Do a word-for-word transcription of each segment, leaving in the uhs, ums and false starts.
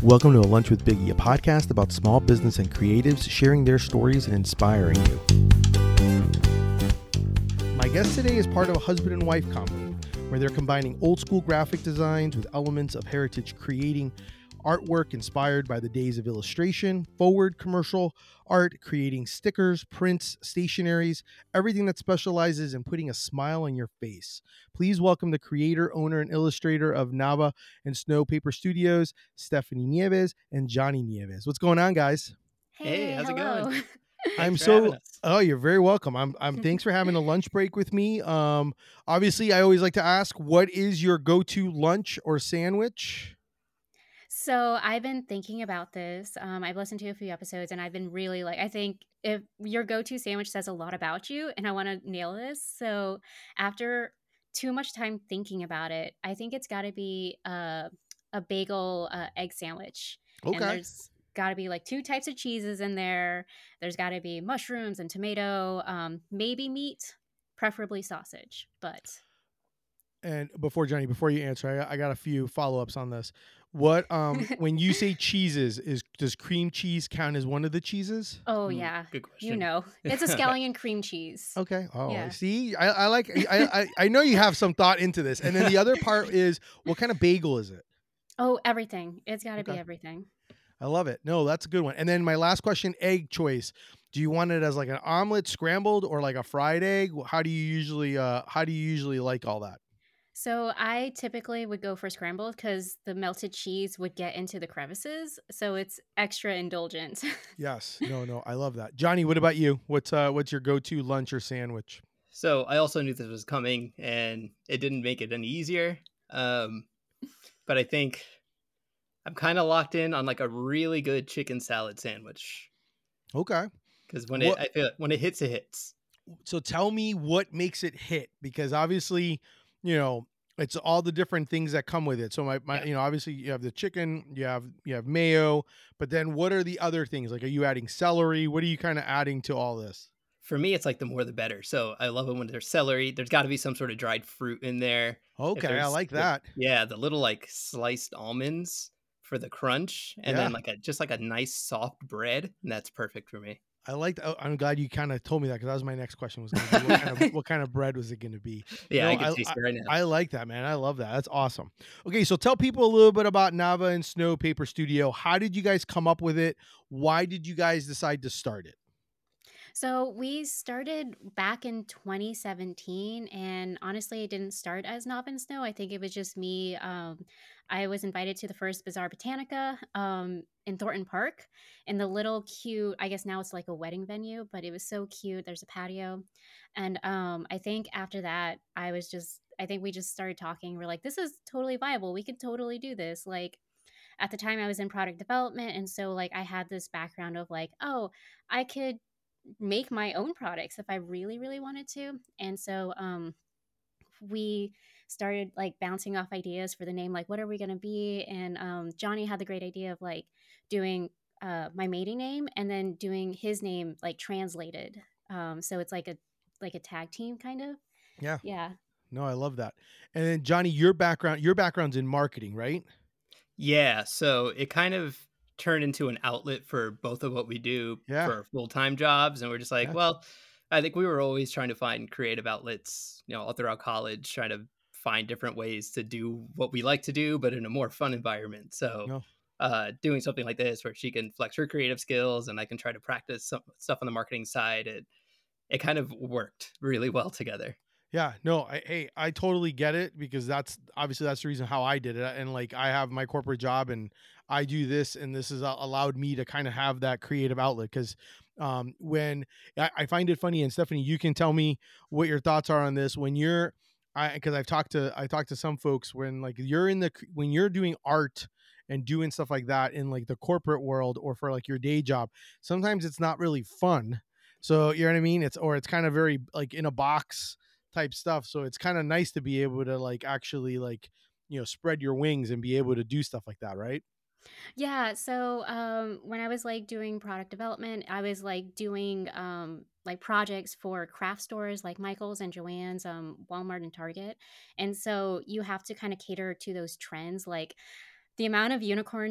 Welcome to A Lunch with Biggie, a podcast about small business and creatives sharing their stories and inspiring you. My guest today is part of a husband and wife combo, where they're combining old school graphic designs with elements of heritage, creating artwork inspired by the days of illustration, forward commercial art, creating stickers, prints, stationaries, everything that specializes in putting a smile on your face. Please welcome the creator, owner, and illustrator of Nava and Snow Paper Studios, Stephanie Nieves and Johnny Nieves. What's going on, guys? Hey, Hey, how's it hello. going? I'm Thanks for having so us. oh, you're very welcome. I'm I'm thanks for having a lunch break with me. Um obviously I always like to ask, what is your go-to lunch or sandwich? So I've been thinking about this. Um, I've listened to a few episodes and I've been really like, I think if your go to sandwich says a lot about you and I want to nail this. So after too much time thinking about it, I think it's got to be uh, a bagel uh, egg sandwich. And Okay. there's got to be like two types of cheeses in there. There's got to be mushrooms and tomato, um, maybe meat, preferably sausage. But And before Johnny, before you answer, I, I got a few follow-ups on this. What um when you say cheeses, is does cream cheese count as one of the cheeses? Oh, Ooh, yeah. good You question. know, it's a scallion cream cheese. Okay. Oh, I Yeah. see. I, I like I, I I know you have some thought into this. And then the other part is, what kind of bagel is it? Oh, everything. It's gotta be Okay. everything. I love it. No, that's a good one. And then my last question, egg choice. Do you want it as like an omelet, scrambled, or like a fried egg? How do you usually uh how do you usually like all that? So, I typically would go for scrambled because the melted cheese would get into the crevices, so it's extra indulgent. Yes. No, no, I love that. Johnny, what about you? What's uh what's your go-to lunch or sandwich? So I also knew this was coming, and it didn't make it any easier. Um, but I think I'm kind of locked in on like a really good chicken salad sandwich Okay. because when it What I feel when it hits, it hits. so tell me what makes it hit, because obviously, you know, it's all the different things that come with it. So my, my Yeah, you know, obviously you have the chicken, you have you have mayo, but then what are the other things? Like, are you adding celery? What are you kind of adding to all this? for me, it's like the more the better. So I love it when there's celery. There's got to be some sort of dried fruit in there. If Okay, I there's like the that. yeah, the little like sliced almonds for the crunch, and Yeah. then like a just like a nice soft bread, and that's perfect for me. I like. Oh, I'm glad you kind of told me that, because that was my next question, was going to be what kind of what kind of bread was it going to be? Yeah, No, I could I, taste I it right now. I like that, man. I love that. That's awesome. Okay, so tell people a little bit about Nava and Snow Paper Studio. How did you guys come up with it? Why did you guys decide to start it? So we started back in twenty seventeen, and honestly, it didn't start as Knob and Snow. I think it was just me. Um, I was invited to the first Bazaar Botanica um, in Thornton Park, in the little cute. I guess now it's like a wedding venue, but it was so cute. There's a patio, and um, I think after that, I was just. I think we just started talking. We're like, this is totally viable. We could totally do this. Like at the time, I was in product development, and so like I had this background of like, oh, I could make my own products if I really, really wanted to. And so um, we started like bouncing off ideas for the name, like what are we going to be? And um, Johnny had the great idea of like doing uh, my maiden name and then doing his name like translated. Um, so it's like a like a tag team kind of. Yeah. Yeah. No, I love that. And then Johnny, your background your background's in marketing, right? Yeah, so it kind of turned into an outlet for both of what we do Yeah. for our full-time jobs, and we're just like, Yeah. well, I think we were always trying to find creative outlets, you know, all throughout college, trying to find different ways to do what we like to do, but in a more fun environment. So, No. uh, doing something like this where she can flex her creative skills and I can try to practice some stuff on the marketing side, it it kind of worked really well together. Yeah, no, I, hey, I totally get it, because that's obviously that's the reason how I did it. And like, I have my corporate job and I do this, and this has a- allowed me to kind of have that creative outlet. Because um, when I, I find it funny, and Stephanie, you can tell me what your thoughts are on this. When you're, I because I've talked to I talked to some folks, when like you're in the c- when you're doing art and doing stuff like that in like the corporate world or for like your day job, sometimes it's not really fun. So you know what I mean? It's or it's kind of very like in a box type stuff. So it's kind of nice to be able to like actually like, you know, spread your wings and be able to do stuff like that, right? Yeah. So um, when I was like doing product development, I was like doing um, like projects for craft stores like Michael's and Joann's, um, Walmart and Target. And so you have to kind of cater to those trends. Like the amount of unicorns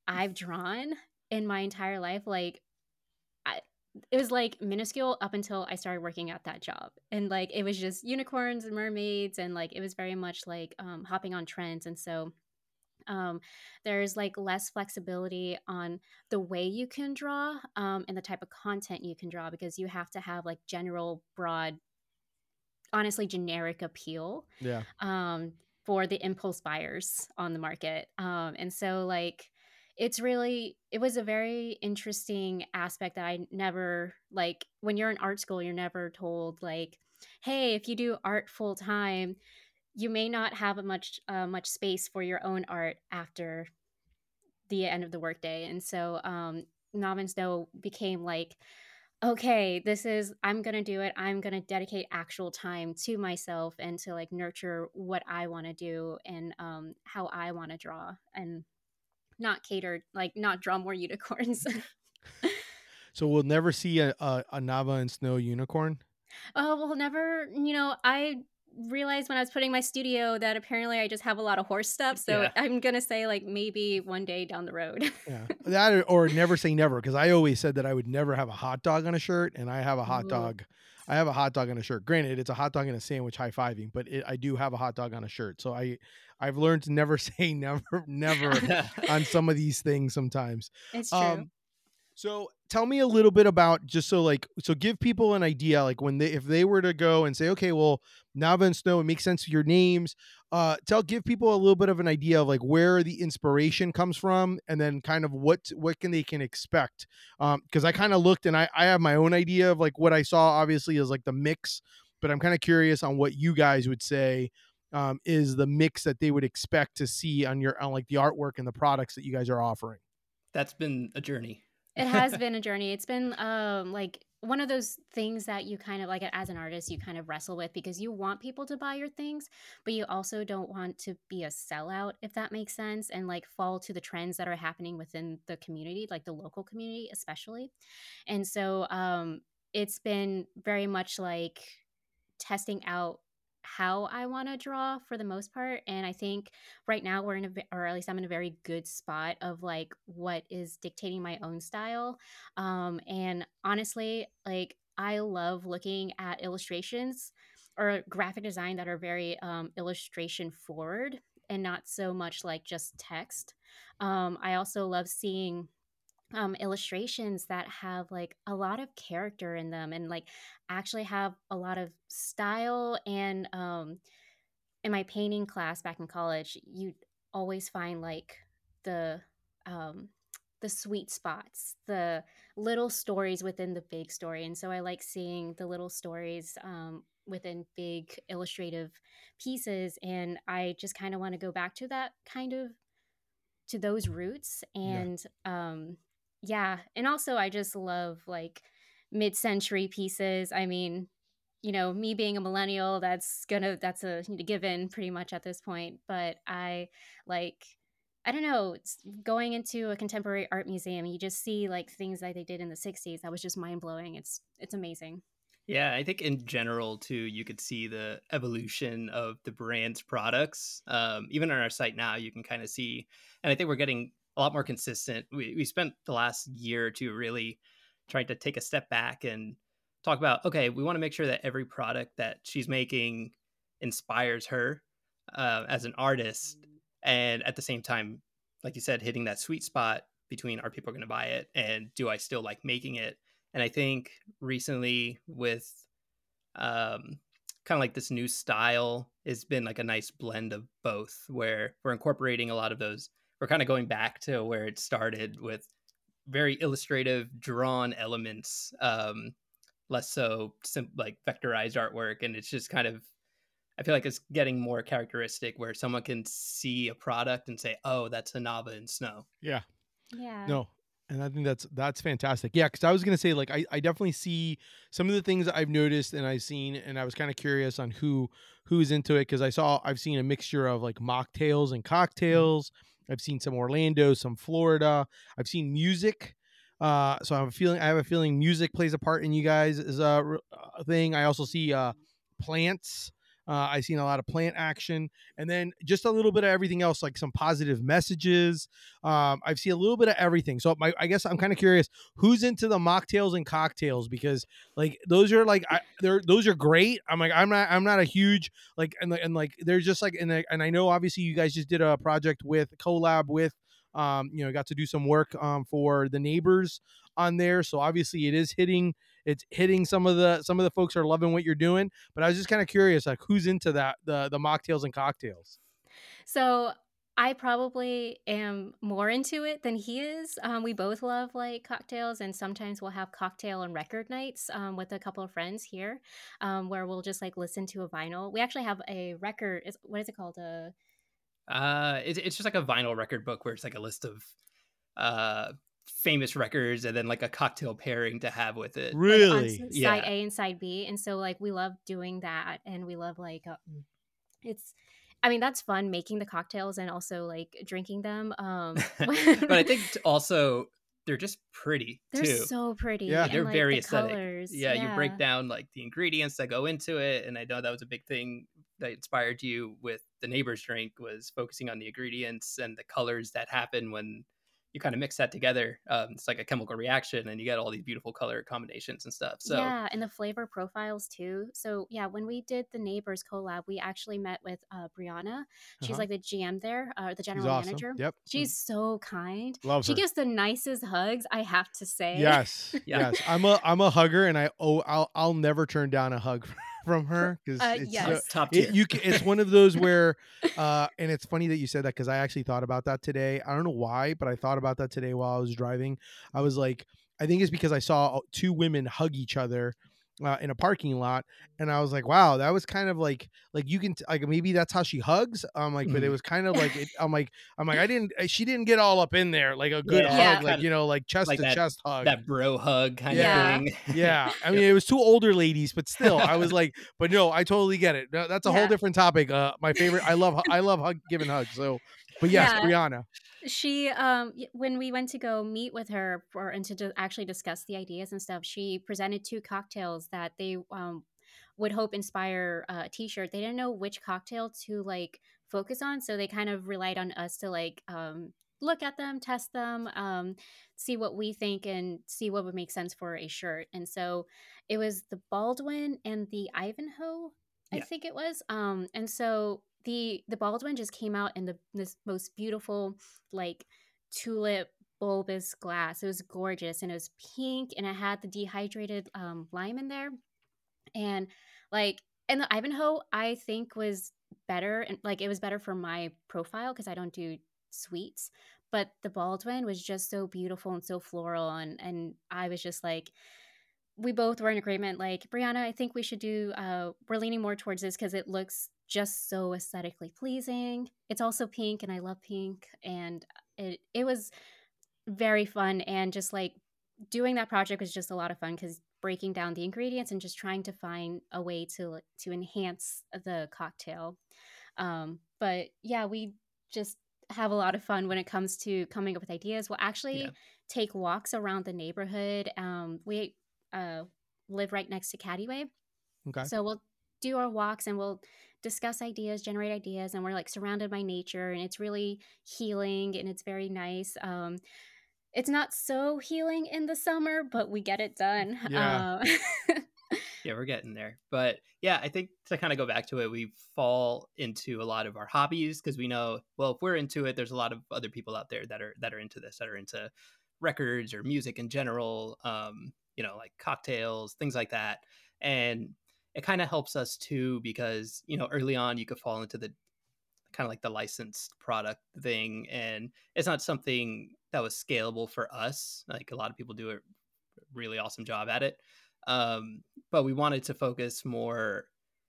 I've drawn in my entire life, like I, it was like minuscule up until I started working at that job. And like it was just unicorns and mermaids, and like it was very much like um, hopping on trends. And so um, there's like less flexibility on the way you can draw um, and the type of content you can draw, because you have to have like general, broad, honestly generic appeal Yeah. um, for the impulse buyers on the market. Um, and so, like, it's really, it was a very interesting aspect that I never, like, when you're in art school, you're never told, like, hey, if you do art full time, you may not have a much, uh, much space for your own art after the end of the workday. And so, um, Nob and Snow became like, okay, this is, I'm going to do it. I'm going to dedicate actual time to myself and to like nurture what I want to do and um, how I want to draw, and not cater, like not draw more unicorns. So we'll never see a, a, a Nava and Snow unicorn. Oh, well, never, you know, I realized when I was putting my studio that apparently I just have a lot of horse stuff. So Yeah. I'm going to say like maybe one day down the road. Yeah, that or, or never say never, because I always said that I would never have a hot dog on a shirt, and I have a hot Ooh. dog. I have a hot dog on a shirt. Granted, it's a hot dog and a sandwich high fiving, but it, I do have a hot dog on a shirt. So I, I've learned to never say never, never on some of these things sometimes. It's true. Um, so tell me a little bit about, just so like, so give people an idea, like when they, if they were to go and say, okay, well, Nava and Snow, it makes sense to your names. Uh, tell, give people a little bit of an idea of like where the inspiration comes from, and then kind of what, what can they can expect. Um, cause I kind of looked and I, I have my own idea of like what I saw obviously is like the mix, but I'm kind of curious on what you guys would say um, is the mix that they would expect to see on your, on like the artwork and the products that you guys are offering. That's been a journey. It has been a journey. It's been um like one of those things that you kind of like, as an artist, you kind of wrestle with, because you want people to buy your things, but you also don't want to be a sellout, if that makes sense, and like fall to the trends that are happening within the community, like the local community especially. And so um it's been very much like testing out how I want to draw for the most part. And I think right now we're in a, ve- or at least I'm in a very good spot of like what is dictating my own style. Um, and honestly, like I love looking at illustrations or graphic design that are very um, illustration forward and not so much like just text. Um, I also love seeing um, illustrations that have like a lot of character in them and like actually have a lot of style. And um, in my painting class back in college, you always find like the um, the sweet spots, the little stories within the big story. And so I like seeing the little stories um, within big illustrative pieces. And I just kind of want to go back to that kind of, to those roots. Yeah. And um yeah, and also I just love like mid-century pieces. I mean, you know, me being a millennial, that's gonna that's a given pretty much at this point. But I like, I don't know, it's going into a contemporary art museum, you just see like things that they did in the sixties that was just mind-blowing. It's it's amazing. Yeah, I think in general too, you could see the evolution of the brand's products. Um, even on our site now, you can kind of see, and I think we're getting a lot more consistent. We we spent the last year or two really trying to take a step back and talk about, okay, we want to make sure that every product that she's making inspires her uh, as an artist, and at the same time, like you said, hitting that sweet spot between are people going to buy it and do I still like making it. And I think recently with um, kind of like this new style has been like a nice blend of both, where we're incorporating a lot of those. We're kind of going back to where it started with very illustrative, drawn elements, um, less so sim- like vectorized artwork. And it's just kind of, I feel like it's getting more characteristic where someone can see a product and say, oh, that's a Nava and Snow. Yeah. Yeah. No. And I think that's that's fantastic. Yeah, because I was gonna say, like, I, I definitely see some of the things that I've noticed and I've seen, and I was kind of curious on who who's into it, because I saw I've seen a mixture of like mocktails and cocktails. I've seen some Orlando, some Florida. I've seen music. Uh, so I have a feeling I have a feeling music plays a part in you guys' uh, r- uh, thing. I also see uh, plants. Uh, I've seen a lot of plant action, and then just a little bit of everything else, like some positive messages. Um, I've seen a little bit of everything. So my, I guess I'm kind of curious who's into the mocktails and cocktails, because like those are like I, they're those are great. I'm like I'm not I'm not a huge like and and like they're just like and I- and I know obviously you guys just did a project with collab with um you know got to do some work um for the neighbors on there, so obviously it is hitting it's hitting some of the some of the folks are loving what you're doing. But I was just kind of curious, like who's into that the the mocktails and cocktails. So I probably am more into it than he is. Um, we both love like cocktails, and sometimes we'll have cocktail and record nights um, with a couple of friends here, um, where we'll just like listen to a vinyl. We actually have a record. Is what is it called? A Uh, it's it's just like a vinyl record book where it's like a list of uh famous records and then like a cocktail pairing to have with it. like on s- Really? side Yeah. A and side B, and so like we love doing that, and we love like uh, it's. I mean, that's fun making the cocktails and also like drinking them. Um, But I think t- also they're just pretty they're too. so pretty, Yeah. and They're like very the aesthetic. colors. Yeah, you break Yeah. down like the ingredients that go into it, and I know that was a big thing that inspired you with the neighbor's drink was focusing on the ingredients and the colors that happen when you kind of mix that together. Um, it's like a chemical reaction, and you get all these beautiful color combinations and stuff. So Yeah, and the flavor profiles too. So yeah, when we did the Neighbors collab, we actually met with uh, Brianna. She's Uh-huh. like the G M there, uh, the She's general awesome. manager. Yep. She's so kind. Love She her. gives the nicest hugs, I have to say. Yes, yeah, yes. I'm a I'm a hugger, and I oh I'll I'll never turn down a hug from her, because uh, it's so top, yes. top it tier. you ca- it's one of those where uh and it's funny that you said that, because I actually thought about that today. I don't know why, but I thought about that today while I was driving. I was like, I think it's because I saw uh, two women hug each other uh, in a parking lot, and I was like, wow, that was kind of like like you can t- like maybe that's how she hugs. I'm like, but it Mhm. was kind of like it, I'm like I'm like I didn't uh, she didn't get all up in there like a good Yeah, hug, Yeah. like kind of you know like chest like to that chest hug. that bro hug kind of Yeah. Yeah. thing. Yeah. I mean, Yep. it was two older ladies, but still, I was like, but no, I totally get it. No, that's a whole Yeah. different topic. Uh, my favorite, I love, I love hug, giving hugs. So, but yes, Yeah. Brianna. She um y- when we went to go meet with her for and to d- actually discuss the ideas and stuff, she presented two cocktails that they um would hope inspire uh, a t-shirt. They didn't know which cocktail to like focus on, so they kind of relied on us to like um look at them, test them, um see what we think and see what would make sense for a shirt. And so it was the Baldwin and the Ivanhoe, I Yeah. think it was. Um and so the the Baldwin just came out in the this most beautiful like tulip bulbous glass. It was gorgeous, and it was pink, and it had the dehydrated um, lime in there. And like, and the Ivanhoe, I think was better, and like it was better for my profile because I don't do sweets. But the Baldwin was just so beautiful and so floral, and and I was just like, we both were in agreement. Like, Brianna, I think we should do. Uh, we're leaning more towards this because it looks just so aesthetically pleasing. It's also pink, and I love pink, and it it was very fun, and just like doing that project was just a lot of fun because breaking down the ingredients and just trying to find a way to to enhance the cocktail. Um, but yeah, we just have a lot of fun when it comes to coming up with ideas. We'll Yeah. actually take walks around the neighborhood. Um, we uh, live right next to Caddy, Okay. so we'll do our walks and we'll discuss ideas, generate ideas, and we're like surrounded by nature, and it's really healing and it's very nice. Um, it's not so healing in the summer, but we get it done. Yeah. Uh, Yeah, we're getting there. But yeah, I think to kind of go back to it, we fall into a lot of our hobbies because we know, well, if we're into it, there's a lot of other people out there that are that are into this, that are into records or music in general, um, you know, like cocktails, things like that. And it kind of helps us too because, you know, early on you could fall into the kind of like the licensed product thing, and it's not something that was scalable for us. Like a lot of people do a really awesome job at it, um, but we wanted to focus more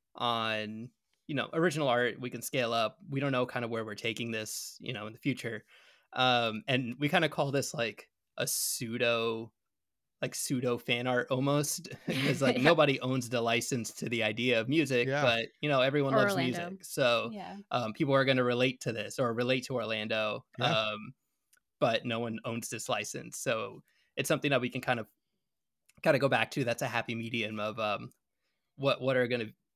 on, you know, original art. We can scale up. We don't know kind of where we're taking this, you know, in the future, um, and we kind of call this like a pseudo like pseudo fan art almost because like yeah. nobody owns the license to the idea of music, Yeah. but you know everyone Or loves Orlando. music, so Yeah. um, people are going to relate to this or relate to Orlando, Yeah. um, but no one owns this license, so it's something that we can kind of kind of go back to. That's a happy medium of um, what what are going to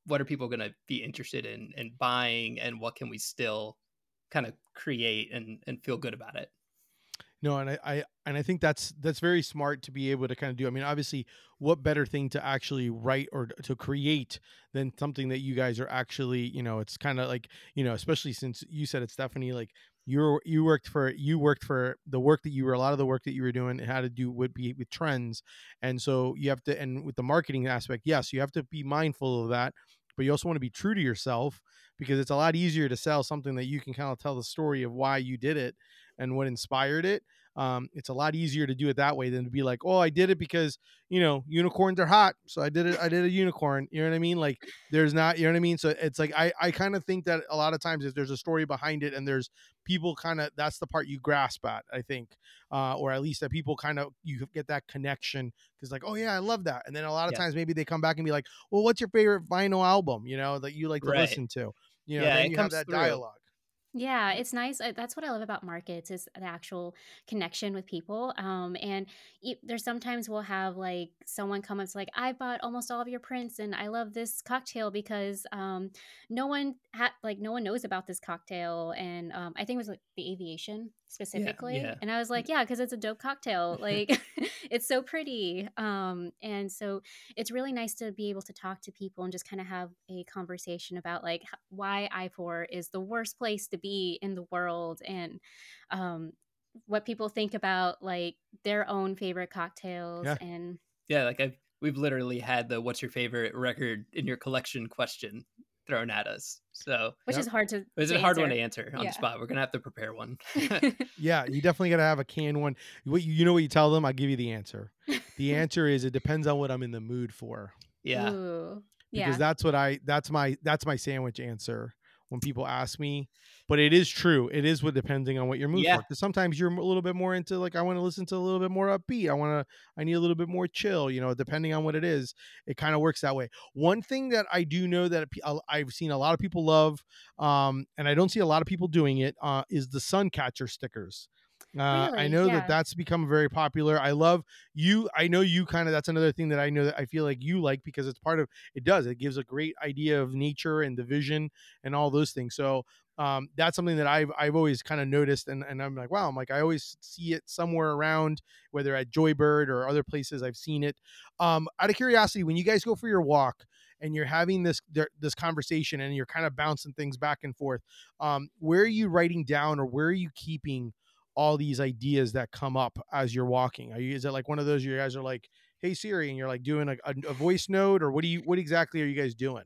what are people going to be interested in in buying, and what can we still kind of create and and feel good about it. No, and I, I and I think that's that's very smart to be able to kind of do. I mean, obviously, what better thing to actually write or to create than something that you guys are actually, you know, it's kind of like, you know, especially since you said it's Stephanie, like you're you worked for you worked for the work that you were a lot of the work that you were doing had to do would be with trends, and so you have to, and with the marketing aspect, yes, you have to be mindful of that, but you also want to be true to yourself because it's a lot easier to sell something that you can kind of tell the story of why you did it and what inspired it. Um, it's a lot easier to do it that way than to be like, oh, I did it because, you know, unicorns are hot. So I did it. I did a unicorn. You know what I mean? Like there's not, you know what I mean? So it's like, I, I kind of think that a lot of times if there's a story behind it and there's people kind of, that's the part you grasp at, I think, uh, or at least that people kind of, you get that connection because like, oh yeah, I love that. And then a lot of Yeah. times maybe they come back and be like, well, what's your favorite vinyl album, you know, that you like to Right. listen to, you know, Yeah, then it you have comes that through. dialogue. Yeah, it's nice. Uh, That's what I love about markets is the actual connection with people. Um, and e- there's sometimes we'll have like someone come up to like, I bought almost all of your prints, and I love this cocktail because um, no one had like no one knows about this cocktail, and um, I think it was like the aviation Yeah, specifically. yeah. And I was like, yeah, because it's a dope cocktail. Like, it's so pretty. Um, and so it's really nice to be able to talk to people and just kind of have a conversation about like h- why I four is the worst place to be in the world, and um, what people think about like their own favorite cocktails. Yeah. And Yeah, like I've we've literally had the "What's your favorite record in your collection?" question thrown at us. So which is Yep. hard to, it's to a hard one to answer. answer on the Yeah. spot. We're gonna have to prepare one. Yeah, you definitely got to have a canned one. What you, you know what you tell them? I'll give you the answer. The answer is it depends on what I'm in the mood for. Yeah, Ooh. Because Yeah. that's what I that's my that's my sandwich answer when people ask me. But it is true. It is what depending on what your mood yeah, for. Because sometimes you're a little bit more into like I want to listen to a little bit more upbeat. I want to I need a little bit more chill. You know, depending on what it is, it kind of works that way. One thing that I do know that pe- uh, I've seen a lot of people love, um, and I don't see a lot of people doing it, uh, is the sun catcher stickers. Uh, I Really? know that Yeah. that's become very popular. I love you. I know you kind of. That's another thing that I know that I feel like you like because it's part of it does. It gives a great idea of nature and the vision and all those things. So um, that's something that I've I've always kind of noticed, and, and I'm like, wow, I'm like I always see it somewhere around, whether at Joybird or other places I've seen it. Um, out of curiosity, when you guys go for your walk and you're having this this conversation and you're kind of bouncing things back and forth, um, where are you writing down or where are you keeping all these ideas that come up as you're walking? Are you is it like one of those you guys are like, hey Siri, and you're like doing a, a, a voice note, or what do you what exactly are you guys doing?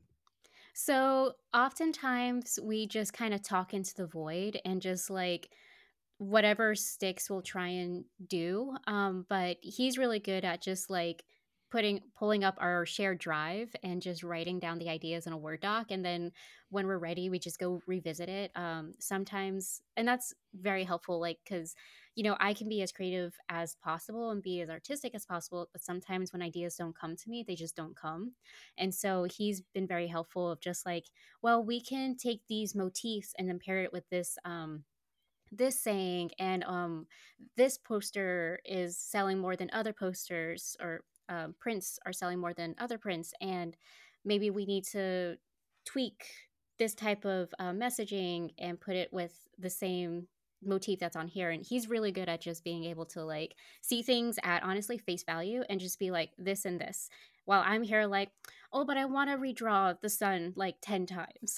So oftentimes we just kind of talk into the void and just like whatever sticks we'll try and do. Um, but he's really good at just like putting pulling up our shared drive and just writing down the ideas in a Word doc. And then when we're ready, we just go revisit it. Um, sometimes, and that's very helpful, like because you know I can be as creative as possible and be as artistic as possible, but sometimes when ideas don't come to me, they just don't come. And so he's been very helpful of just like, well, we can take these motifs and then pair it with this um this saying, and um this poster is selling more than other posters, or um, prints are selling more than other prints, and maybe we need to tweak this type of uh, messaging and put it with the same motif that's on here. And he's really good at just being able to like see things at honestly face value and just be like this and this, while I'm here like, oh, but I want to redraw the sun like ten times.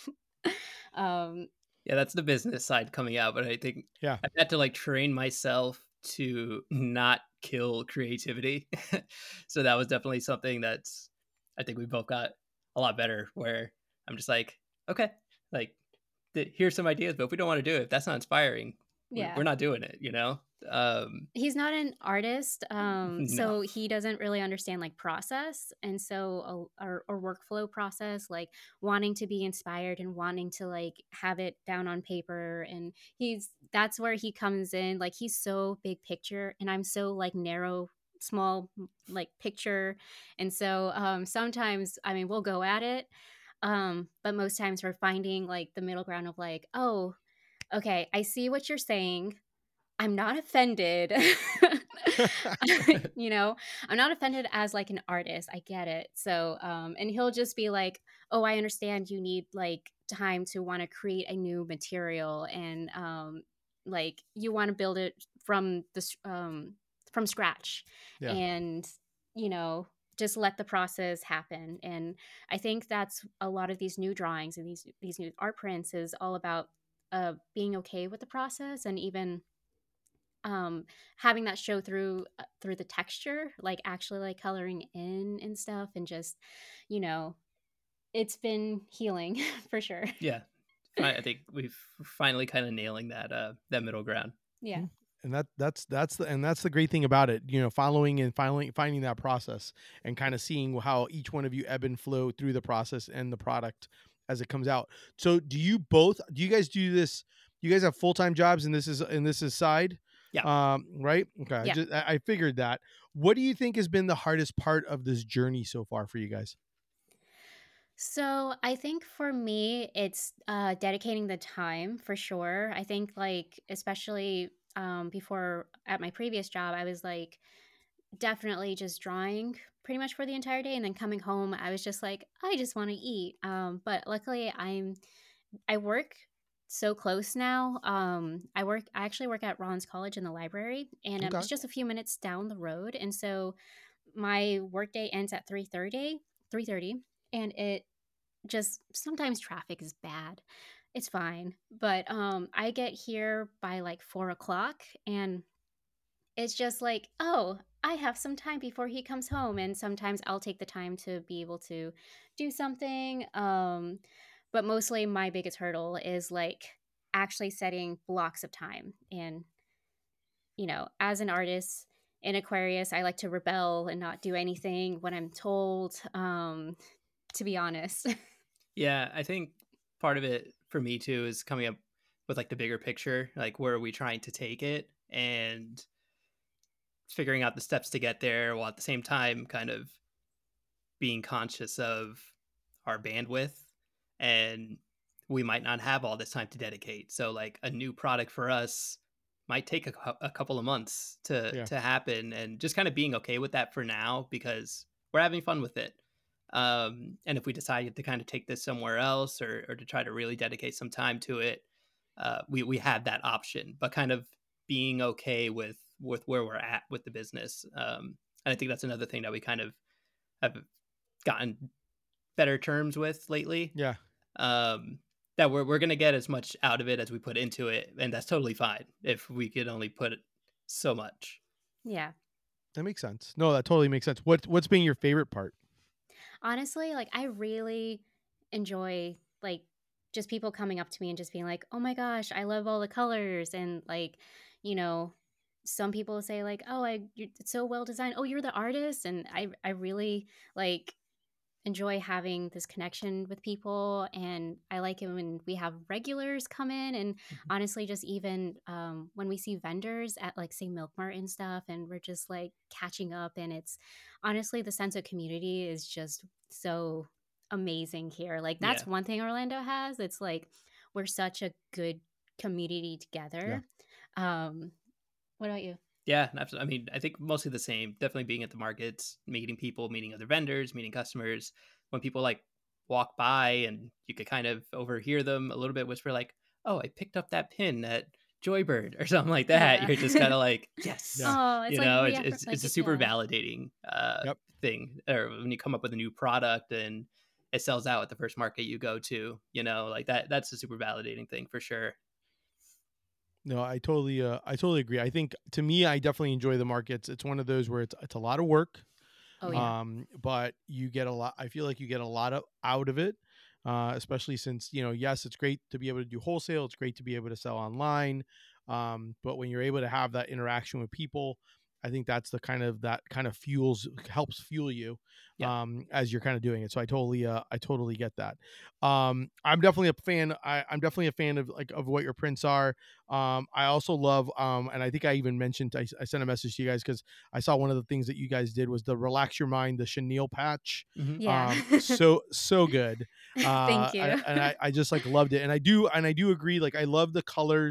um yeah. That's the business side coming out, but I think Yeah. I've had to like train myself to not kill creativity. So that was definitely something that's I think we both got a lot better. Where I'm just like, okay, like th- here's some ideas, but if we don't want to do it, if that's not inspiring, we- yeah. we're not doing it. You know? Um, He's not an artist, um, no. so he doesn't really understand like process, and so a, or, or workflow process, like wanting to be inspired and wanting to like have it down on paper. And he's that's where he comes in. Like he's so big picture, and I'm so like narrow, small like picture. And so um, sometimes, I mean, we'll go at it, um, but most times we're finding like the middle ground of like, oh, okay, I see what you're saying. I'm not offended. You know, I'm not offended as like an artist. I get it. So, um, and he'll just be like, "Oh, I understand you need like time to want to create a new material and um, like you want to build it from this um from scratch, Yeah. and you know." Just let the process happen. And I think that's a lot of these new drawings and these these new art prints is all about uh, being okay with the process, and even um having that show through uh, through the texture, like actually like coloring in and stuff, and just you know it's been healing for sure. Yeah. Fi- I think we've finally kind of nailing that uh that middle ground. Yeah. Mhm. And that that's that's the and that's the great thing about it, you know, following and finally finding that process and kind of seeing how each one of you ebb and flow through the process and the product as it comes out. So do you both do you guys do this? You guys have full-time jobs and this is and this is side? Yeah. Um, right? Okay. I Yeah. just I I figured that. What do you think has been the hardest part of this journey so far for you guys? So I think for me, it's uh, dedicating the time for sure. I think like especially um, before at my previous job, I was like definitely just drawing pretty much for the entire day, and then coming home, I was just like, I just want to eat. Um, but luckily, I'm I work so close now. Um, I work I actually work at Rollins College in the library, and um, Okay. it's just a few minutes down the road, and so my workday ends at three thirty, three thirty, and it just sometimes traffic is bad. It's fine. But um I get here by like four o'clock, and it's just like, oh, I have some time before he comes home. And sometimes I'll take the time to be able to do something. Um, but mostly my biggest hurdle is like actually setting blocks of time. And, you know, as an artist in Aquarius, I like to rebel and not do anything when I'm told, um, to be honest. Yeah, I think part of it for me too is coming up with like the bigger picture, like where are we trying to take it, and figuring out the steps to get there, while at the same time kind of being conscious of our bandwidth, and we might not have all this time to dedicate. So like a new product for us might take a, cou- a couple of months to Yeah. to happen, and just kind of being okay with that for now because we're having fun with it. Um, and if we decided to kind of take this somewhere else, or, or to try to really dedicate some time to it, uh, we we have that option. But kind of being okay with with where we're at with the business. Um, and I think that's another thing that we kind of have gotten better terms with lately. Yeah. Um, that we're we're gonna get as much out of it as we put into it, and that's totally fine if we could only put so much. Yeah. That makes sense. No, that totally makes sense. What what's been your favorite part? Honestly, like I really enjoy like just people coming up to me and just being like, "Oh my gosh, I love all the colors." And like, you know, some people say like, "Oh, I you're, it's so well designed. Oh, you're the artist." And I I really like enjoy having this connection with people, and I like it when we have regulars come in, and Mhm. honestly just even um, when we see vendors at like say Milk Mart and stuff, and we're just like catching up, and it's honestly the sense of community is just so amazing here. Like Yeah, that's one thing Orlando has. It's like we're such a good community Yeah. together. um what about you? yeah, absolutely. I mean, I think mostly the same. Definitely being at the markets, meeting people, meeting other vendors, meeting customers. When people like walk by, and you could kind of overhear them a little bit whisper like, "Oh, I picked up that pin at Joybird," or something like that. Yeah. You're just kind of like, Yeah. "Yes," Oh, it's you like know. It's reaffirm it's, like it's a super yeah. validating uh, Yep. thing. Or when you come up with a new product and it sells out at the first market you go to, you know, like that. That's a super validating thing for sure. No, I totally, uh, I totally agree. I think to me, I definitely enjoy the markets. It's one of those where it's it's a lot of work, Oh Mhm. yeah. um, but you get a lot. I feel like you get a lot of out of it, uh, especially since you know, yes, it's great to be able to do wholesale. It's great to be able to sell online, um, but when you're able to have that interaction with people, I think that's the kind of that kind of fuels helps fuel you Yeah. um, as you're kind of doing it. So I totally, uh, I totally get that. Um, I'm definitely a fan. I, I'm definitely a fan of like of what your prints are. Um, I also love, um, and I think I even mentioned I, I sent a message to you guys because I saw one of the things that you guys did was the relax your mind, the chenille patch. Hmm. Yeah. Um, so so good. Uh, Thank I, you. and I, I just like loved it, and I do and I do agree. Like I love the colors.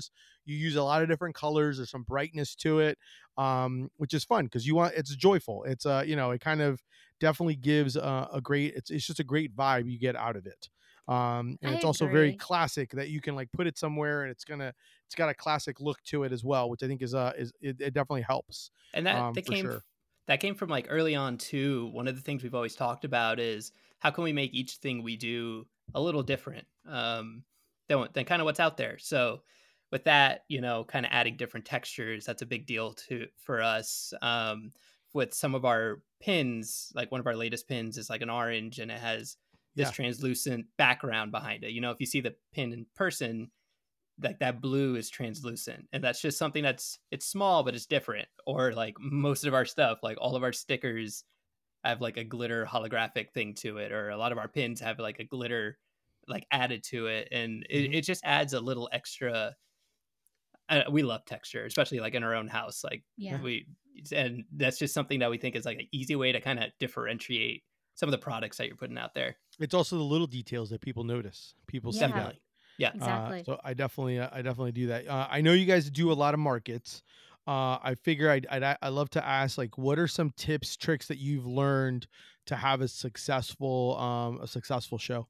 You use a lot of different colors. There's some brightness to it, um, which is fun because you want it's joyful. It's uh, you know, it kind of definitely gives a, a great. It's it's just a great vibe you get out of it. Um, and I it's also very agree. classic that you can like put it somewhere and it's gonna it's got a classic look to it as well, which I think is uh is it, it definitely helps And that um that for came sure. f- that came from like early on too. One of the things we've always talked about is how can we make each thing we do a little different um, than what- than kind of what's out there. So with that, you know, kind of adding different textures, that's a big deal to for us. Um, with some of our pins, like one of our latest pins is like an orange, and it has this Yeah. translucent background behind it. You know, if you see the pin in person, like that blue is translucent, and that's just something that's it's small but it's different. Or like most of our stuff, like all of our stickers have like a glitter holographic thing to it, or a lot of our pins have like a glitter like added to it, and it, Hmm. it just adds a little extra. Uh, we love texture, especially like in our own house, like Yeah. Yeah. we and that's just something that we think is like an easy way to kind of differentiate some of the products that you're putting out there. It's also the little details that people notice. People see Yeah. that. Definitely. Yeah. Uh, Exactly. so I definitely, uh, I definitely do that. Uh, I know you guys do a lot of markets. Uh, I figure I'd, I'd, I love to ask, like, what are some tips, tricks that you've learned to have a successful, um, a successful show?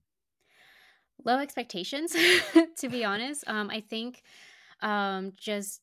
Low expectations, to be honest. Um, I think um, just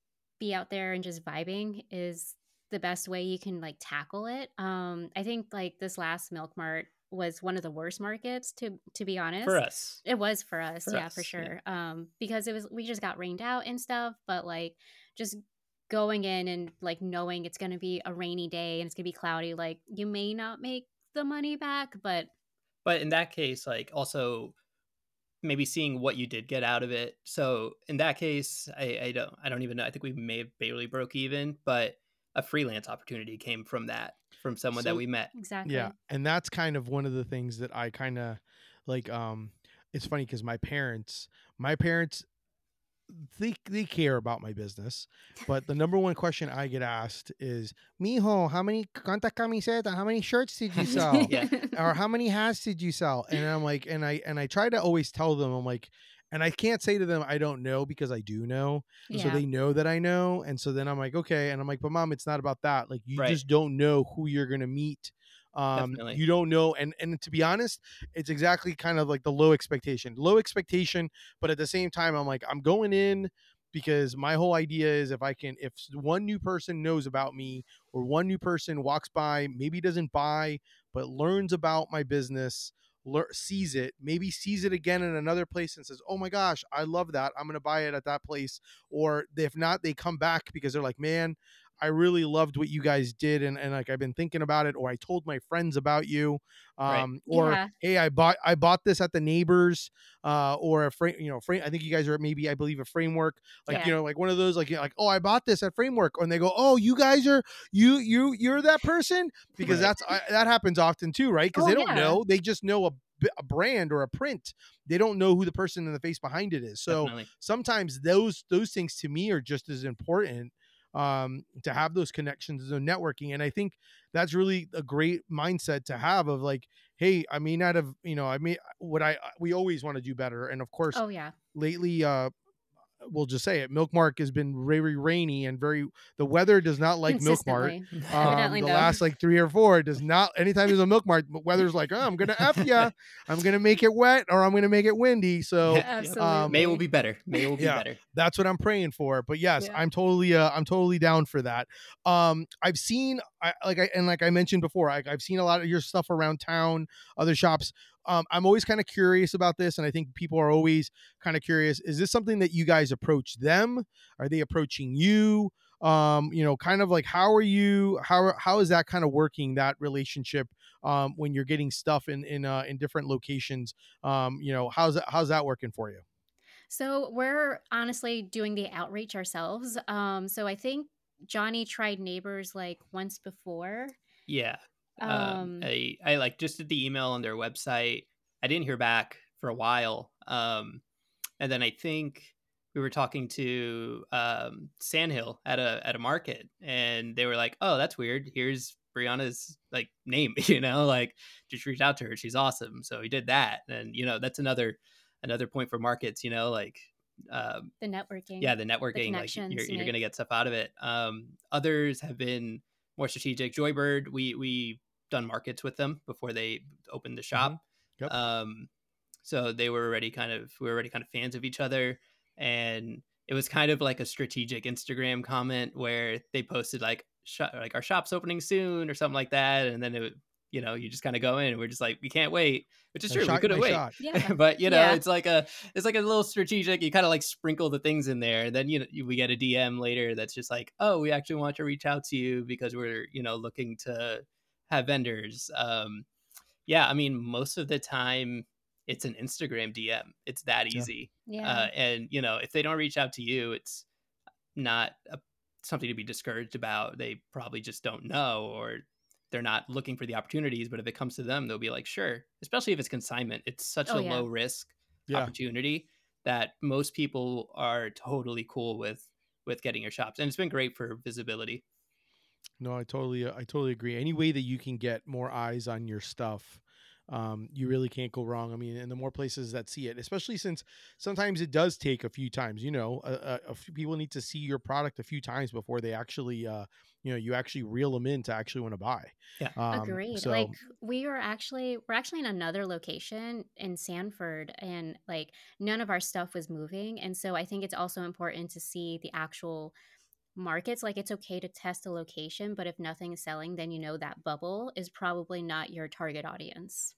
be out there and just vibing is the best way you can like tackle it. Um, I think like this last Milk Mart was one of the worst markets to to be For honest. us. It was for us, For yeah, for us. Yeah. sure. Um, because it was we just got rained out and stuff, but like just going in and like knowing it's gonna be a rainy day and it's gonna be cloudy, like you may not make the money back, but But in that case, like also maybe seeing what you did get out of it. So in that case, I, I don't I don't even know. I think we may have barely broke even, but a freelance opportunity came from that, from someone that So we met. yeah, exactly. and that's kind of one of the things that I kind of like. Um, it's funny because my parents, my parents they they care about my business, but the number one question I get asked is, "Mijo, how many cuántas camisetas? How many shirts did you sell? Yeah. Or how many hats did you sell?" And I'm like, and I and I try to always tell them, I'm like, and I can't say to them I don't know because I do know, so Yeah. they know that I know, and so then I'm like, okay, and I'm like, but mom, it's not about that. Like, you Right. just don't know who you're gonna meet. Um, Definitely. you don't know, and and to be honest, it's exactly kind of like the low expectation, low expectation but at the same time I'm like I'm going in because my whole idea is if I can if one new person knows about me or one new person walks by, maybe doesn't buy but learns about my business, lear- sees it, maybe sees it again in another place and says, oh my gosh, I love that, I'm going to buy it at that place. Or if not, they come back because they're like, man, I really loved what you guys did, and, and like I've been thinking about it, or I told my friends about you, Right. um, or Yeah. hey, I bought I bought this at the neighbors, uh, or a frame, you know, frame. I think you guys are maybe, I believe, a framework, like you Yeah. know, like one of those, like you know, like oh, I bought this at framework, and they go, oh, you guys are you you you're that person because Right. that's I, that happens often too, right? Because Oh they don't yeah. know, they just know a b- a brand or a print. They don't know who the person in the face behind it is. So Definitely. sometimes those those things to me are just as important, um to have those connections and networking. And I think that's really a great mindset to have of like, hey, I may not have, you know, I may what I we always want to do better. And of course, Oh yeah. lately, uh we'll just say it. Milk Mart has been very rainy and very. The weather does not like Milk Mart. Consistently. Um, Evidently the no. last like three or four, it does not. Anytime there's a Milk Mart, weather's like, oh, I'm gonna f ya. I'm gonna make it wet or I'm gonna make it windy. So, Yeah. Yep. um, May will Absolutely. be better. May will be yeah, better. that's what I'm praying for. But yes, Yeah. I'm totally, uh, I'm totally down for that. Um, I've seen, I, like I and like I mentioned before, I, I've seen a lot of your stuff around town, other shops. Um, I'm always kind of curious about this, and I think people are always kind of curious. Is this something that you guys approach them? Are they approaching you? Um, you know, kind of like how are you? How how is that kind of working, that relationship? Um, when you're getting stuff in in uh, in different locations, um, you know, how's that how's that working for you? So we're honestly doing the outreach ourselves. Um, so I think Johnny tried Neighbors like once before. Yeah. Um, Um, I I like just did the email on their website. I didn't hear back for a while. Um, and then I think we were talking to um, Sandhill at a at a market, and they were like, "Oh, that's weird. Here's Brianna's like name, you know, like just reach out to her. She's awesome." So we did that, and you know, that's another another point for markets. You know, like um, The networking, yeah, the the networking, like connections you're you you're make. gonna get stuff out of it. Um, others have been more strategic. Joybird, we we done markets with them before they opened the Hmm. shop. Yep. Um, so they were already kind of we were already kind of fans of each other, and it was kind of like a strategic Instagram comment where they posted like shop, like our shop's opening soon or something like that, and then it would, you know, you just kind of go in and we're just like we can't wait, which is Nice true, we shot. couldn't Nice wait. shot. Yeah. But you know, Yeah. it's like a it's like a little strategic. You kind of like sprinkle the things in there, and then you know we get a D M later that's just like, oh, we actually want to reach out to you because we're you know looking to have vendors. Um, yeah, I mean, most of the time it's an Instagram D M. It's that Yeah. easy. Yeah. Uh, and you know, if they don't reach out to you, it's not a, something to be discouraged about. They probably just don't know, or they're not looking for the opportunities. But if it comes to them, they'll be like, sure. Especially if it's consignment, it's such Oh a yeah. low risk Yeah. opportunity that most people are totally cool with with getting your shops, and it's been great for visibility. No, I totally, I totally agree. Any way that you can get more eyes on your stuff, um, you really can't go wrong. I mean, and the more places that see it, especially since sometimes it does take a few times. You know, a, a, a few people need to see your product a few times before they actually, uh, you know, you actually reel them in to actually want to buy. Yeah. Um, Agreed. so Like we were actually we're actually in another location in Sanford, and like none of our stuff was moving, and so I think it's also important to see the actual markets. Like it's okay to test a location, but if nothing is selling, then you know that bubble is probably not your target audience.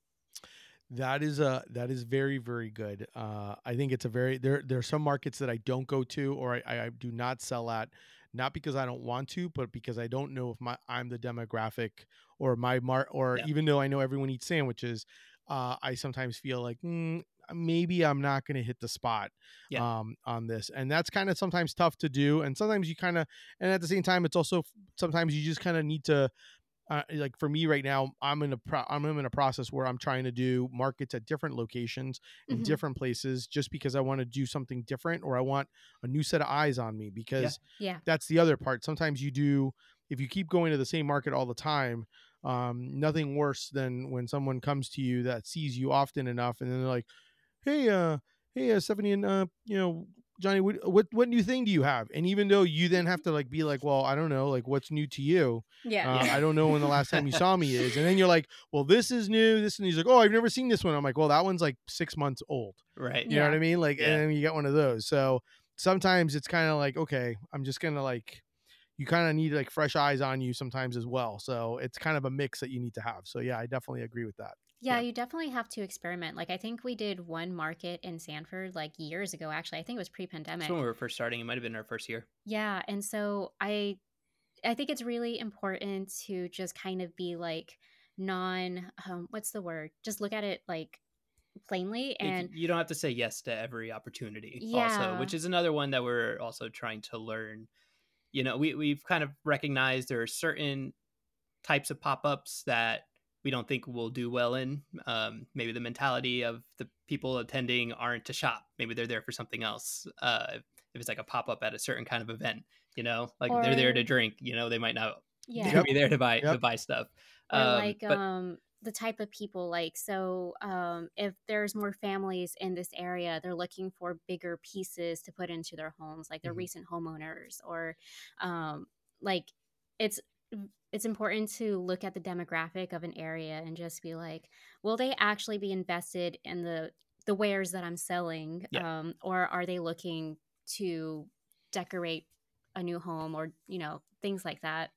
that is a that is very very good. Uh, I think it's a very there. There are some markets that I don't go to or I, I do not sell at, not because I don't want to, but because I don't know if my I'm the demographic or my mar or Yeah. even though I know everyone eats sandwiches, uh, I sometimes feel like mm, maybe I'm not going to hit the spot Yeah. um, on this, and that's kind of sometimes tough to do. And sometimes you kind of, and at the same time, it's also sometimes you just kind of need to uh, like for me right now, I'm in a pro- I'm in a process where I'm trying to do markets at different locations in Hmm. different places, just because I want to do something different or I want a new set of eyes on me. Yeah. Because Yeah. that's the other part. Sometimes you do if you keep going to the same market all the time. Um, nothing worse than when someone comes to you that sees you often enough, and then they're like, hey, uh, hey, uh, Stephanie, and uh, you know, Johnny, what, what what new thing do you have? And even though you then have to like be like, well, I don't know, like what's new to you? Yeah. Uh, Yeah. I don't know when the last time you saw me is. And then you're like, well, this is new. This and he's like, oh, I've never seen this one. I'm like, well, that one's like six months old. Right. You know what Yeah. I mean? Like, and Yeah. then you get one of those. So sometimes it's kind of like, okay, I'm just gonna like, you kind of need like fresh eyes on you sometimes as well. So it's kind of a mix that you need to have. So yeah, I definitely agree with that. Yeah, Yeah. you definitely have to experiment. Like I think we did one market in Sanford like years ago actually. I think it was It's when we pre-pandemic. were first starting. It might have been our first year. Yeah, and so I I think it's really important to just kind of be like non um, what's the word? Just look at it like plainly Like and you don't have to say yes to every opportunity also, yeah. which is another one that we're also trying to learn. You know, we we've kind of recognized there are certain types of pop-ups that we don't think will do well in. Um, maybe the mentality of the people attending aren't to shop. Maybe they're there for something else. Uh, if it's like a pop-up at a certain kind of event, you know, like if they're there to Or drink, you know, they might not yeah. Yep. be there to buy to Yep. buy stuff. Or Um, like but um the type of people like so um if there's more families in this area, they're looking for bigger pieces to put into their homes, like they're Mhm. recent homeowners or um like it's it's important to look at the demographic of an area and just be like, will they actually be invested in the the wares that I'm selling, yeah, um or are they looking to decorate a new home or you know things like that.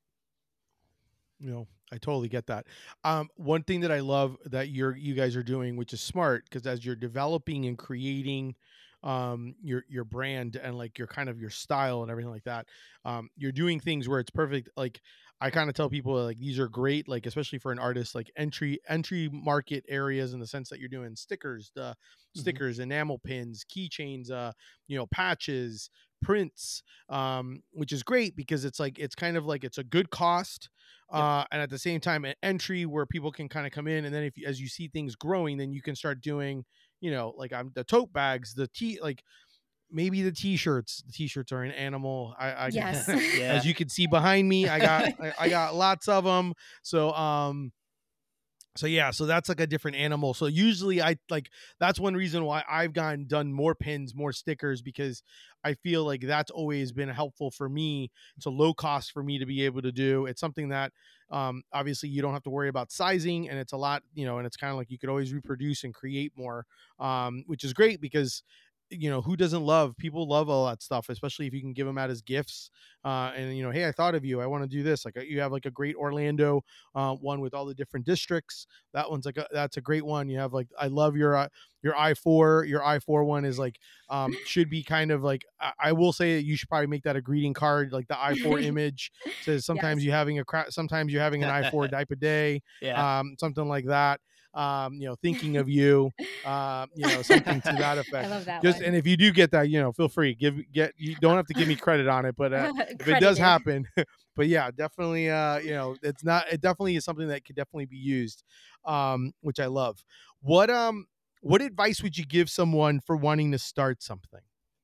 You know, I totally get that. Um, one thing that I love that you're you guys are doing, which is smart, because as you're developing and creating um your your brand and like your kind of your style and everything like that, um, you're doing things where it's perfect. Like I kind of tell people like these are great, like especially for an artist, like entry entry market areas in the sense that you're doing stickers, the hmm stickers, enamel pins, keychains, uh, you know, patches, prints, um, which is great because it's like it's kind of like it's a good cost yep, uh, and at the same time an entry where people can kind of come in, and then if you, as you see things growing, then you can start doing, you know, like I'm the tote bags, the t like maybe the t-shirts. The t-shirts are an animal. I, I Yes. as yeah, you can see behind me, I got I, I got lots of them. So um So yeah, so that's like a different animal. So usually I like that's one reason why I've gone done more pins, more stickers, because I feel like that's always been helpful for me. It's a low cost for me to be able to do. It's something that um obviously you don't have to worry about sizing, and it's a lot, you know, and it's kind of like you could always reproduce and create more, um, which is great because you know who doesn't love people love all that stuff, especially if you can give them out as gifts, uh and you know, hey, I thought of you, I want to do this. Like uh, you have like a great Orlando uh, one with all the different districts. That one's like a, that's a great one. You have like I love your uh, your i four your i four one is like um should be kind of like I, I will say that you should probably make that a greeting card, like the i four image says sometimes Yes. you having a cra- sometimes you're having an i four type a day, Yeah. um something like that, um you know, thinking of you, uh you know, something to that I effect. love that Just, one. and if you do get that, you know, feel free, give get you don't have to give me credit on it, but uh if it does Credited. happen, but yeah, definitely, uh you know, it's not, it definitely is something that could definitely be used, um which I love. What um what advice would you give someone for wanting to start something?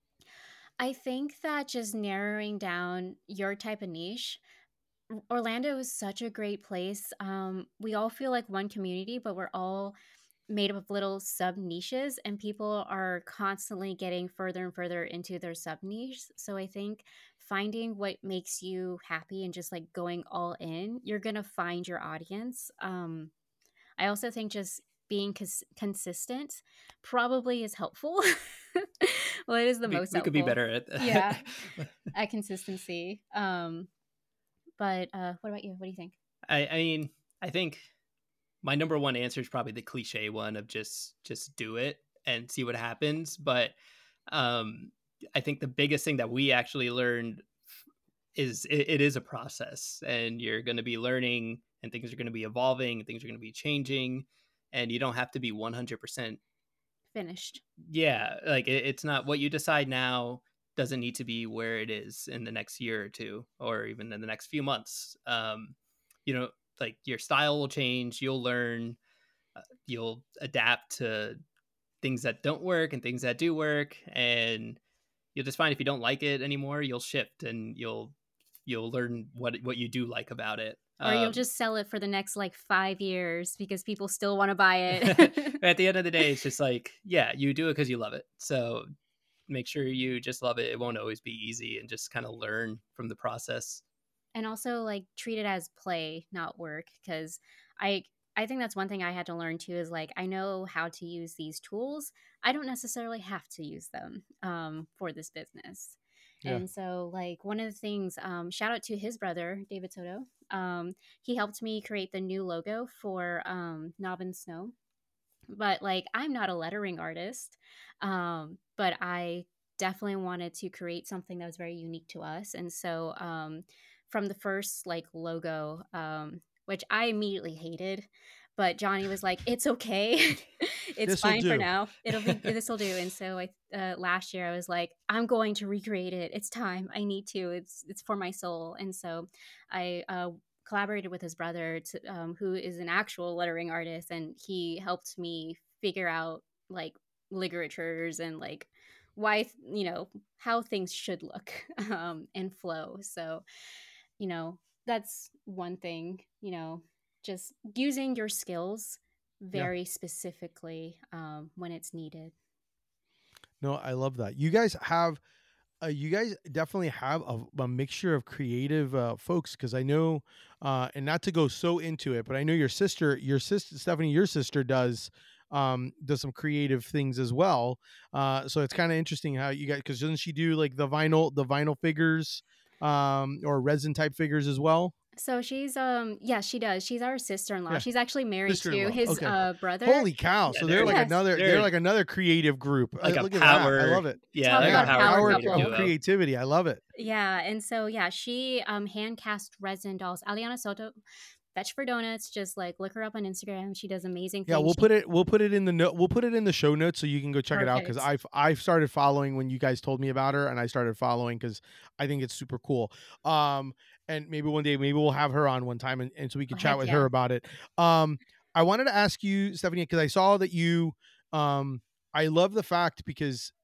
I think that just narrowing down your type of niche. R- Orlando is such a great place. Um, we all feel like one community, but we're all made up of little sub niches, and people are constantly getting further and further into their sub niche. So I think finding what makes you happy and just like going all in, you're gonna find your audience. Um, I also think just being cons- consistent probably is helpful. Well, it is the we, most we could be helpful. better at Yeah, that. at consistency. Um, but uh, what about you? What do you think? I, I mean, I think my number one answer is probably the cliche one of just just do it and see what happens. But um, I think the biggest thing that we actually learned is it, it is a process, and you're going to be learning, and things are going to be evolving, and things are going to be changing, and you don't have to be one hundred percent. Finished. Yeah, like it, it's not what you decide now doesn't need to be where it is in the next year or two, or even in the next few months. Um, you know, like your style will change, you'll learn, uh, you'll adapt to things that don't work and things that do work, and you'll just find if you don't like it anymore, you'll shift and you'll you'll learn what what you do like about it. Or you'll Um, just sell it for the next like five years because people still want to buy it. at the end of the day, it's just like, yeah, you do it because you love it. So make sure you just love it. It won't always be easy, and just kind of learn from the process. And also like treat it as play, not work. Because I I think that's one thing I had to learn too is like I know how to use these tools. I don't necessarily have to use them um, for this business. Yeah. And so like one of the things, um, shout out to his brother David Soto. Um, he helped me create the new logo for um, Knob and Snow. But like I'm not a lettering artist, um, but I definitely wanted to create something that was very unique to us. And so um, from the first like logo, um, which I immediately hated, but Johnny was like, "It's okay, it's This'll fine for do. now. It'll be this will do." And so I uh, last year I was like, "I'm going to recreate it. It's time. I need to. It's it's for my soul." And so I uh, collaborated with his brother, to, um, who is an actual lettering artist, and he helped me figure out like ligatures and like why you know how things should look um, and flow. So you know that's one thing. You know, just using your skills Yeah. very specifically um, when it's needed. No, I love that. You guys have uh, you guys definitely have a, a mixture of creative uh, folks, because I know, uh, and not to go so into it, but I know your sister, your sister Stephanie, your sister does um does some creative things as well. Uh, so it's kind of interesting how you guys, because doesn't she do like the vinyl the vinyl figures, um, or resin type figures as well? So she's um yeah, she does. She's our sister-in-law. Yeah, She's actually married to sister-in-law. his Okay. uh brother. Holy cow! Yeah, So they're they're like Yes. another they're they're like another creative group. Uh, like a look at that! I power, love it. yeah, Talk like about a Yeah, a power power power creative of couple. duo. creativity. I love it. Yeah, and so yeah, she um hand cast resin dolls. Aliana Soto, Fetch for Donuts. Just like look her up on Instagram. She does amazing Yeah, things. we'll She put it we'll put it in the note we'll put it in the show notes so you can go check it out, because perfect. I've I've started following when you guys told me about her, and I started following because I think it's super cool. Um, and maybe one day maybe we'll have her on one time, and, and so we Oh can chat heck with her yeah. about it. Um, I wanted to ask you, Stephanie, because I saw that you um I love the fact because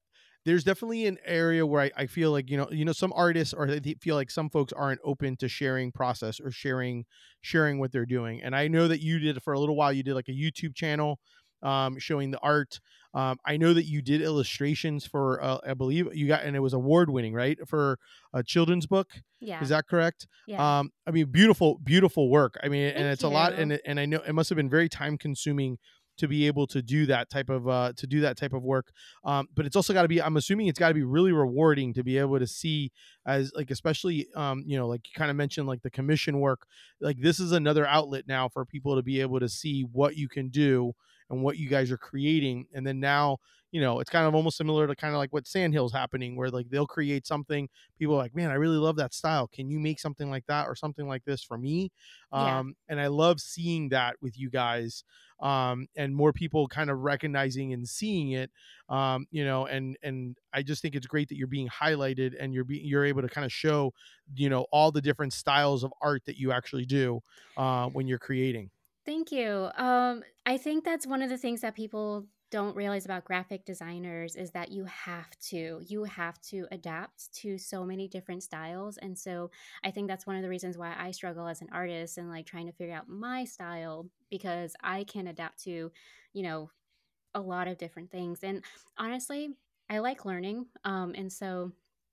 there's definitely an area where I, I feel like, you know, you know, some artists or they feel like some folks aren't open to sharing process or sharing, sharing what they're doing. And I know that you did for a little while, you did like a YouTube channel um, showing the art. Um, I know that you did illustrations for, uh, I believe you got, and it was award winning, right? For a children's book. Yeah. Is that correct? Yeah. Um, I mean, beautiful, beautiful work. I mean, and Thank it's a lot. And, you. it- and I know it must've been very time consuming to be able to do that type of, uh, to do that type of work. Um, but it's also got to be, I'm assuming it's got to be really rewarding to be able to see as like, especially, um, you know, like you kind of mentioned, like the commission work, like this is another outlet now for people to be able to see what you can do and what you guys are creating. And then now, you know, it's kind of almost similar to kind of like what Sandhill's happening, where like they'll create something, people are like, man, I really love that style. Can you make something like that or something like this for me? Yeah. Um, and I love seeing that with you guys, um, and more people kind of recognizing and seeing it, um, you know, and and I just think it's great that you're being highlighted and you're being you're able to kind of show, you know, all the different styles of art that you actually do uh, when you're creating. Thank you. Um, I think that's one of the things that people don't realize about graphic designers is that you have to you have to adapt to so many different styles. And so I think that's one of the reasons why I struggle as an artist and like trying to figure out my style, because I can adapt to, you know, a lot of different things. And honestly, I like learning. Um, and so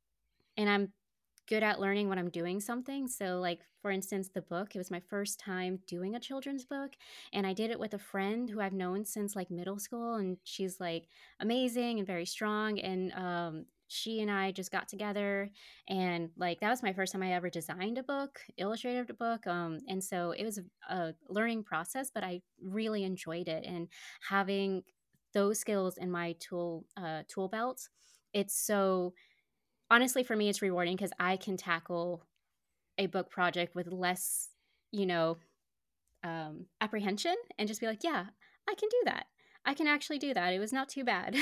and I'm good at learning when I'm doing something. So, like, for instance, the book, it was my first time doing a children's book. And I did it with a friend who I've known since like middle school. And she's like amazing and very strong. And um, she and I just got together. And like, that was my first time I ever designed a book, illustrated a book. Um, and so it was a, a learning process, but I really enjoyed it. And having those skills in my tool uh, tool belt, it's so honestly, for me, it's rewarding because I can tackle a book project with less, you know, um, apprehension and just be like, yeah, I can do that. I can actually do that. It was not too bad.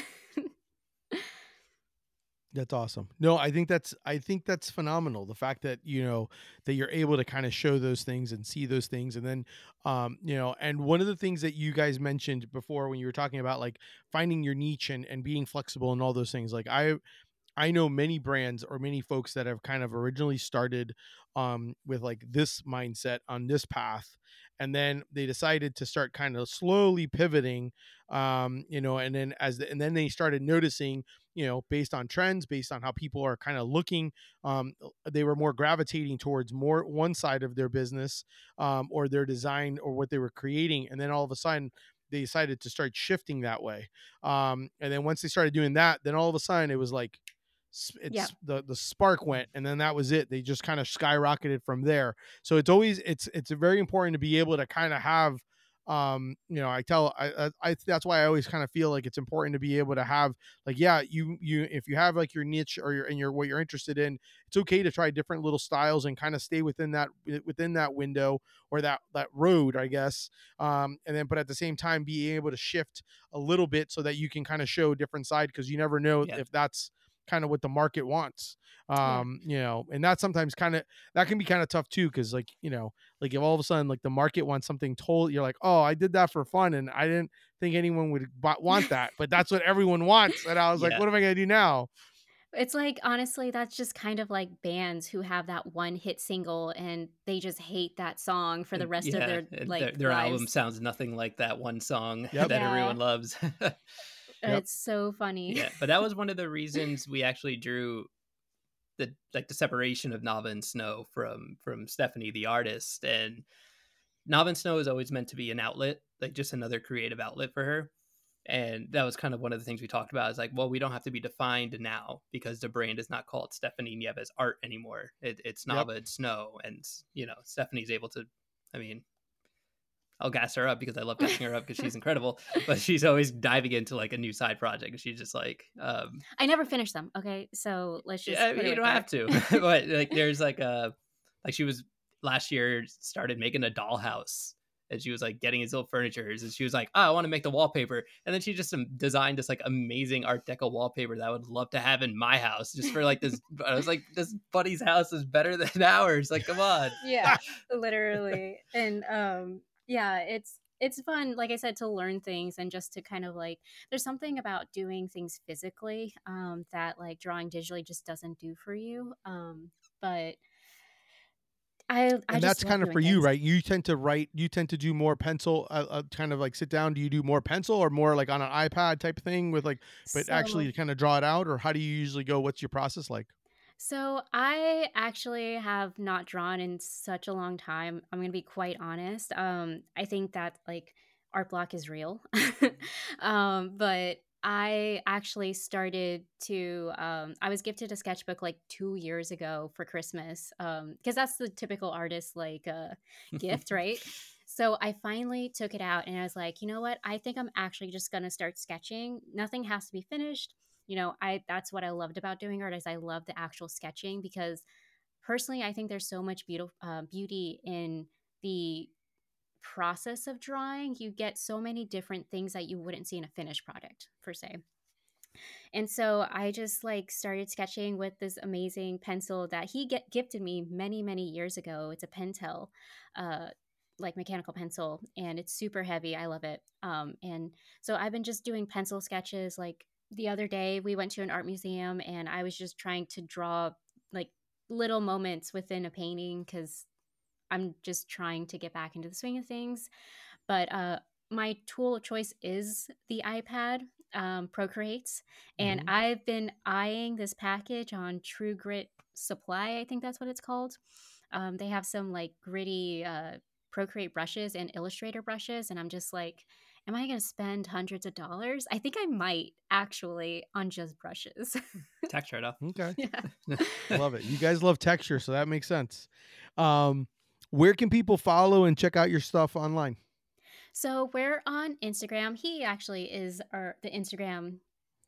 That's awesome. No, I think that's I think that's phenomenal. The fact that, you know, that you're able to kind of show those things and see those things. And then um, you know, and one of the things that you guys mentioned before when you were talking about like finding your niche and, and being flexible and all those things, like I I know many brands or many folks that have kind of originally started um, with like this mindset on this path. And then they decided to start kind of slowly pivoting, um, you know, and then as the, and then they started noticing, you know, based on trends, based on how people are kind of looking, um, they were more gravitating towards more one side of their business um, or their design or what they were creating. And then all of a sudden, they decided to start shifting that way. Um, and then once they started doing that, then all of a sudden it was like, Yeah. it's the the spark went, and then that was it. They just kind of skyrocketed from there. So it's always it's it's very important to be able to kind of have, um you know, I tell I, I I that's why I always kind of feel like it's important to be able to have like, yeah, you you if you have like your niche or your and your what you're interested in, it's okay to try different little styles and kind of stay within that within that window or that that road, I guess. Um and then but at the same time being able to shift a little bit so that you can kind of show a different side, because you never know Yeah. if that's kind of what the market wants. Yeah. Um, you know, and that sometimes kind of that can be kind of tough too, because like, you know, like if all of a sudden like the market wants something told, you're like, oh, I did that for fun and I didn't think anyone would b- want that, but that's what everyone wants. And I was like, Yeah. what am I gonna do now? It's like, honestly, that's just kind of like bands who have that one hit single and they just hate that song for the And rest of yeah, their and their like their album lives. sounds nothing like that one song Yep. that Yeah. everyone loves. Yep. It's so funny. Yeah, but that was one of the reasons we actually drew the like the separation of Nava and Snow from from Stephanie the artist. And Nava and Snow is always meant to be an outlet, like just another creative outlet for her. And that was kind of one of the things we talked about is like, well, we don't have to be defined now because the brand is not called Stephanie Nieves Art anymore. It, it's Yep. Nava and Snow. And, you know, Stephanie's able to, I mean, I'll gas her up because I love gassing her up because she's incredible, but she's always diving into like a new side project. And she's just like, um, I never finished them. Okay. So let's yeah, just put it you right don't have there. to, but like, there's like a, like she was last year started making a dollhouse and she was like getting his little furniture and she was like, oh, I want to make the wallpaper. And then she just um, designed this like amazing Art Deco wallpaper that I would love to have in my house just for like this. I was like, this buddy's house is better than ours. Like, come on. Yeah, literally. And um yeah, it's it's fun, like I said, to learn things and just to kind of like, there's something about doing things physically um, that like drawing digitally just doesn't do for you. Um, but I I And just that's love kind of doing for you, things. right? You tend to write, you tend to do more pencil, uh, uh, kind of like sit down. Do you do more pencil or more like on an iPad type thing with like, but So actually kind of draw it out? Or how do you usually go? What's your process like? So I actually have not drawn in such a long time. I'm gonna be quite honest. Um, I think that like art block is real. um, but I actually started to um I was gifted a sketchbook like two years ago for Christmas. Um, because that's the typical artist like uh gift, right? So I finally took it out and I was like, you know what? I think I'm actually just gonna start sketching. Nothing has to be finished. You know, I that's what I loved about doing art is I love the actual sketching because personally I think there's so much beautiful uh, beauty in the process of drawing. You get so many different things that you wouldn't see in a finished product per se. And so I just like started sketching with this amazing pencil that he get gifted me many many years ago. It's a Pentel uh like mechanical pencil, and it's super heavy. I love it. Um and so I've been just doing pencil sketches. Like the other day we went to an art museum and I was just trying to draw like little moments within a painting cuz I'm just trying to get back into the swing of things. But uh, my tool of choice is the iPad, um, Procreate, and Hmm. I've been eyeing this package on True Grit Supply. I think that's what it's called. Um, they have some like gritty uh, Procreate brushes and Illustrator brushes, and I'm just like, am I going to spend hundreds of dollars? I think I might actually on just brushes. Tax write off. Okay. Yeah. Love it. You guys love texture, so that makes sense. Um, where can people follow and check out your stuff online? So we're on Instagram. He actually is our the Instagram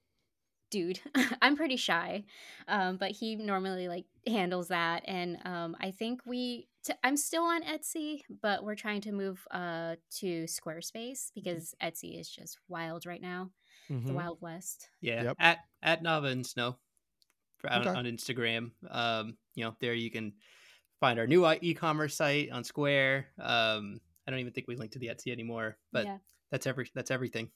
dude. I'm pretty shy, um, but he normally like handles that. And um, I think we. T- I'm still on Etsy, but we're trying to move uh, to Squarespace because Etsy is just wild right now, the Hmm. Wild West. Yeah, Yep. at at Nava and Snow for, on, Okay. on Instagram. Um, you know, there you can find our new e-commerce site on Square. Um, I don't even think we link to the Etsy anymore, but Yeah. that's every that's everything.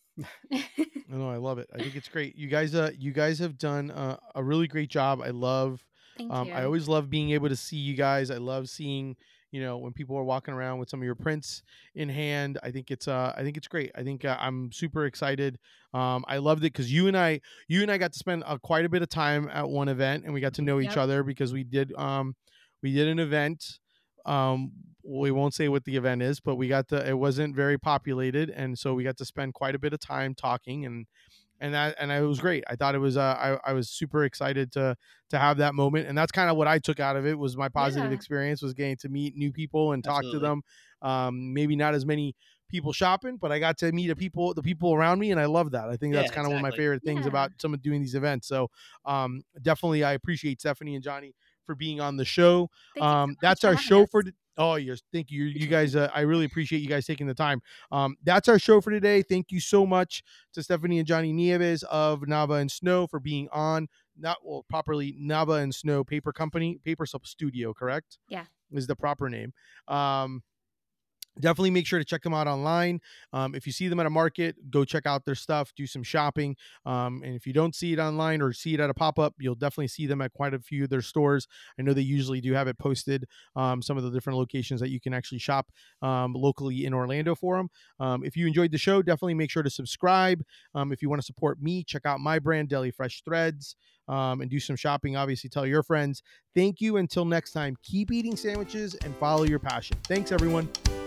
No, I love it. I think it's great. You guys, uh, you guys have done uh, a really great job. I love. Thank Um, I you. always love being able to see you guys. I love seeing, you know, when people are walking around with some of your prints in hand. I think it's, uh, I think it's great. I think uh, I'm super excited. Um, I loved it because you and I, you and I got to spend uh, quite a bit of time at one event, and we got to know each Yep. other because we did, um, we did an event. Um, we won't say what the event is, but we got to. It wasn't very populated, and so we got to spend quite a bit of time talking and and that and it was great. I thought it was uh, I I was super excited to to have that moment, and that's kind of what I took out of it was my positive Yeah. experience was getting to meet new people and talk to Absolutely. them. Um, maybe not as many people shopping, but I got to meet the people the people around me, and I love that. I think that's Yeah, kind of one of my exactly. favorite things Yeah. about some of doing these events. So um, definitely, I appreciate Stephanie and Johnny for being on the show. Thank you so Um, much that's for our having show for. us. t- Oh, yes. Thank you. You guys, uh, I really appreciate you guys taking the time. Um, that's our show for today. Thank you so much to Stephanie and Johnny Nieves of Nava and Snow for being on. Not well, properly Nava and Snow Paper Company, Paper Sub Studio, correct? Yeah. Is the proper name. Um, Definitely make sure to check them out online. Um, if you see them at a market, go check out their stuff, do some shopping. Um, and if you don't see it online or see it at a pop up, you'll definitely see them at quite a few of their stores. I know they usually do have it posted, um, some of the different locations that you can actually shop um, locally in Orlando for them. Um, if you enjoyed the show, definitely make sure to subscribe. Um, if you want to support me, check out my brand, Deli Fresh Threads, um, and do some shopping. Obviously, tell your friends. Thank you. Until next time, keep eating sandwiches and follow your passion. Thanks, everyone.